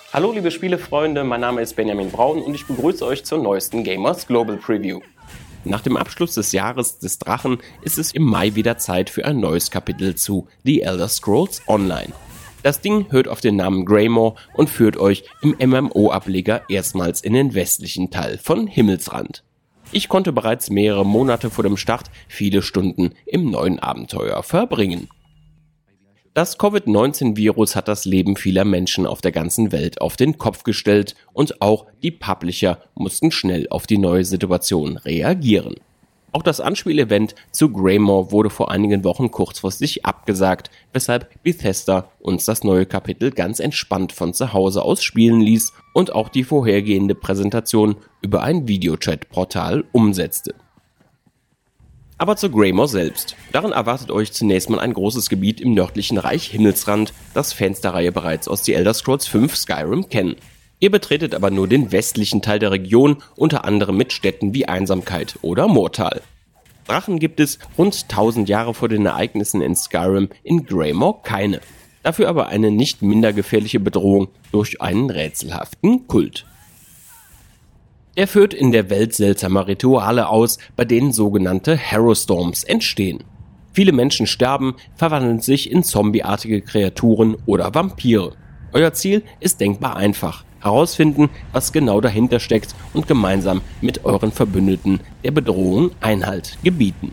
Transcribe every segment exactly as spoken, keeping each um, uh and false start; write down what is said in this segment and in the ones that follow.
Hallo liebe Spielefreunde, mein Name ist Benjamin Braun und ich begrüße euch zur neuesten Gamers Global Preview. Nach dem Abschluss des Jahres des Drachen ist es im Mai wieder Zeit für ein neues Kapitel zu The Elder Scrolls Online. Das Ding hört auf den Namen Greymoor und führt euch im M M O-Ableger erstmals in den westlichen Teil von Himmelsrand. Ich konnte bereits mehrere Monate vor dem Start viele Stunden im neuen Abenteuer verbringen. Das Covid neunzehn Virus hat das Leben vieler Menschen auf der ganzen Welt auf den Kopf gestellt und auch die Publisher mussten schnell auf die neue Situation reagieren. Auch das Anspielevent zu Greymoor wurde vor einigen Wochen kurzfristig abgesagt, weshalb Bethesda uns das neue Kapitel ganz entspannt von zu Hause aus spielen ließ und auch die vorhergehende Präsentation über ein Videochat-Portal umsetzte. Aber zu Greymoor selbst. Darin erwartet euch zunächst mal ein großes Gebiet im nördlichen Reich Himmelsrand, das Fans der Reihe bereits aus The Elder Scrolls fünf Skyrim kennen. Ihr betretet aber nur den westlichen Teil der Region, unter anderem mit Städten wie Einsamkeit oder Mortal. Drachen gibt es rund tausend Jahre vor den Ereignissen in Skyrim in Greymoor keine. Dafür aber eine nicht minder gefährliche Bedrohung durch einen rätselhaften Kult. Er führt in der Welt seltsamer Rituale aus, bei denen sogenannte Harrowstorms entstehen. Viele Menschen sterben, verwandeln sich in zombieartige Kreaturen oder Vampire. Euer Ziel ist denkbar einfach: herausfinden, was genau dahinter steckt und gemeinsam mit euren Verbündeten der Bedrohung Einhalt gebieten.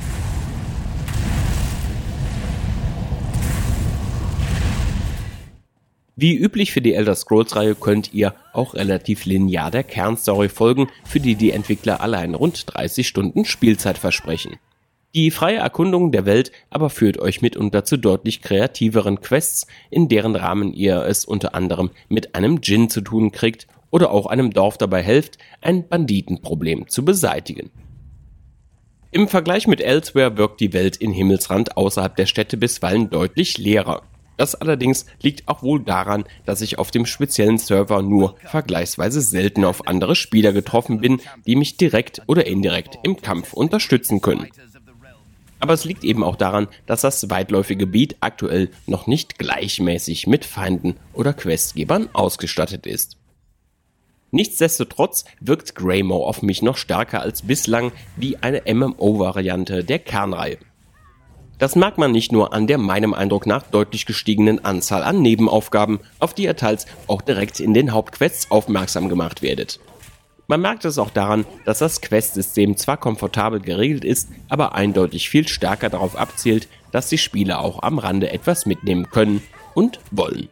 Wie üblich für die Elder Scrolls-Reihe könnt ihr auch relativ linear der Kernstory folgen, für die die Entwickler allein rund dreißig Stunden Spielzeit versprechen. Die freie Erkundung der Welt aber führt euch mitunter zu deutlich kreativeren Quests, in deren Rahmen ihr es unter anderem mit einem Djinn zu tun kriegt oder auch einem Dorf dabei helft, ein Banditenproblem zu beseitigen. Im Vergleich mit Elsewhere wirkt die Welt in Himmelsrand außerhalb der Städte bisweilen deutlich leerer. Das allerdings liegt auch wohl daran, dass ich auf dem speziellen Server nur vergleichsweise selten auf andere Spieler getroffen bin, die mich direkt oder indirekt im Kampf unterstützen können. Aber es liegt eben auch daran, dass das weitläufige Gebiet aktuell noch nicht gleichmäßig mit Feinden oder Questgebern ausgestattet ist. Nichtsdestotrotz wirkt Greymoor auf mich noch stärker als bislang wie eine M M O-Variante der Kernreihe. Das merkt man nicht nur an der meinem Eindruck nach deutlich gestiegenen Anzahl an Nebenaufgaben, auf die ihr teils auch direkt in den Hauptquests aufmerksam gemacht werdet. Man merkt es auch daran, dass das Questsystem zwar komfortabel geregelt ist, aber eindeutig viel stärker darauf abzielt, dass die Spieler auch am Rande etwas mitnehmen können und wollen.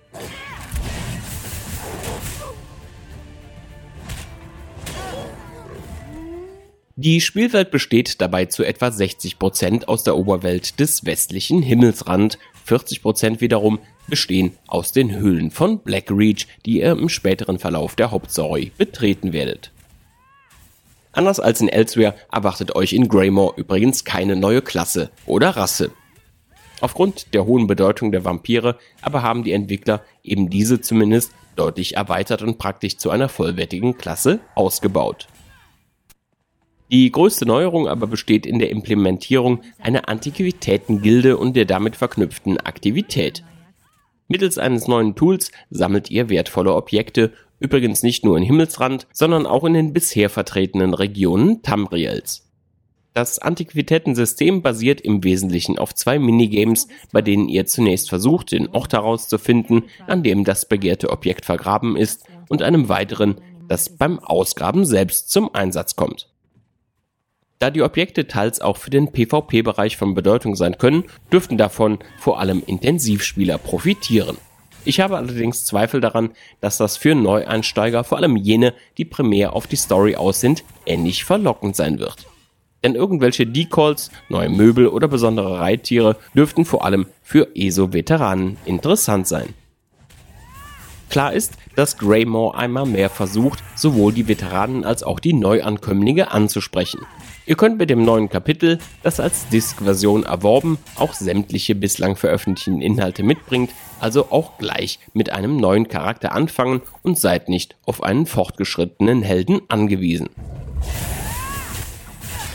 Die Spielwelt besteht dabei zu etwa sechzig Prozent aus der Oberwelt des westlichen Himmelsrand, vierzig Prozent wiederum bestehen aus den Höhlen von Blackreach, die ihr im späteren Verlauf der Hauptstory betreten werdet. Anders als in Elsewhere erwartet euch in Greymoor übrigens keine neue Klasse oder Rasse. Aufgrund der hohen Bedeutung der Vampire aber haben die Entwickler eben diese zumindest deutlich erweitert und praktisch zu einer vollwertigen Klasse ausgebaut. Die größte Neuerung aber besteht in der Implementierung einer Antiquitätengilde und der damit verknüpften Aktivität. Mittels eines neuen Tools sammelt ihr wertvolle Objekte, übrigens nicht nur in Himmelsrand, sondern auch in den bisher vertretenen Regionen Tamriels. Das Antiquitätensystem basiert im Wesentlichen auf zwei Minigames, bei denen ihr zunächst versucht, den Ort herauszufinden, an dem das begehrte Objekt vergraben ist, und einem weiteren, das beim Ausgraben selbst zum Einsatz kommt. Da die Objekte teils auch für den PvP-Bereich von Bedeutung sein können, dürften davon vor allem Intensivspieler profitieren. Ich habe allerdings Zweifel daran, dass das für Neueinsteiger, vor allem jene, die primär auf die Story aus sind, ähnlich verlockend sein wird. Denn irgendwelche Decalls, neue Möbel oder besondere Reittiere dürften vor allem für E S O-Veteranen interessant sein. Klar ist, dass Greymoor einmal mehr versucht, sowohl die Veteranen als auch die Neuankömmlinge anzusprechen. Ihr könnt mit dem neuen Kapitel, das als Disk-Version erworben, auch sämtliche bislang veröffentlichten Inhalte mitbringt, also auch gleich mit einem neuen Charakter anfangen und seid nicht auf einen fortgeschrittenen Helden angewiesen.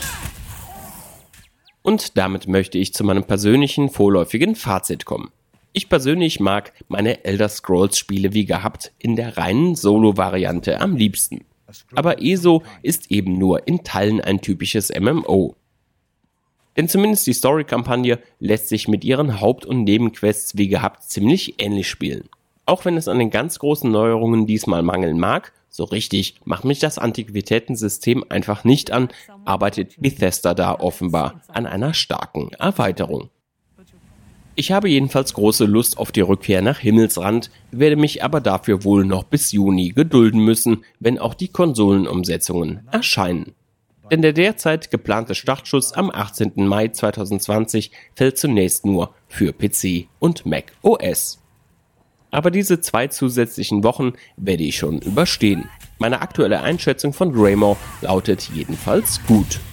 Und damit möchte ich zu meinem persönlichen vorläufigen Fazit kommen. Ich persönlich mag meine Elder Scrolls Spiele wie gehabt in der reinen Solo-Variante am liebsten. Aber E S O ist eben nur in Teilen ein typisches M M O. Denn zumindest die Story-Kampagne lässt sich mit ihren Haupt- und Nebenquests wie gehabt ziemlich ähnlich spielen. Auch wenn es an den ganz großen Neuerungen diesmal mangeln mag, so richtig macht mich das Antiquitätensystem einfach nicht an, arbeitet Bethesda da offenbar an einer starken Erweiterung. Ich habe jedenfalls große Lust auf die Rückkehr nach Himmelsrand, werde mich aber dafür wohl noch bis Juni gedulden müssen, wenn auch die Konsolenumsetzungen erscheinen. Denn der derzeit geplante Startschuss am achtzehnten Mai zweitausendzwanzig fällt zunächst nur für P C und Mac O S. Aber diese zwei zusätzlichen Wochen werde ich schon überstehen. Meine aktuelle Einschätzung von Greymore lautet jedenfalls gut.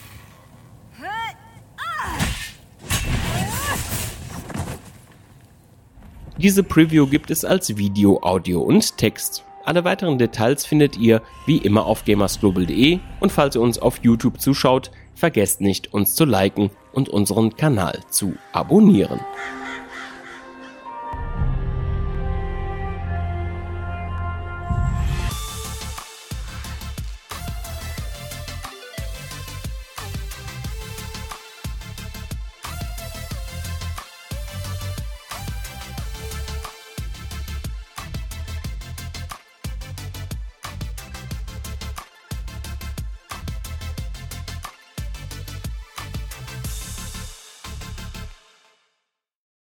Diese Preview gibt es als Video, Audio und Text. Alle weiteren Details findet ihr wie immer auf gamersglobal punkt de und falls ihr uns auf YouTube zuschaut, vergesst nicht, uns zu liken und unseren Kanal zu abonnieren.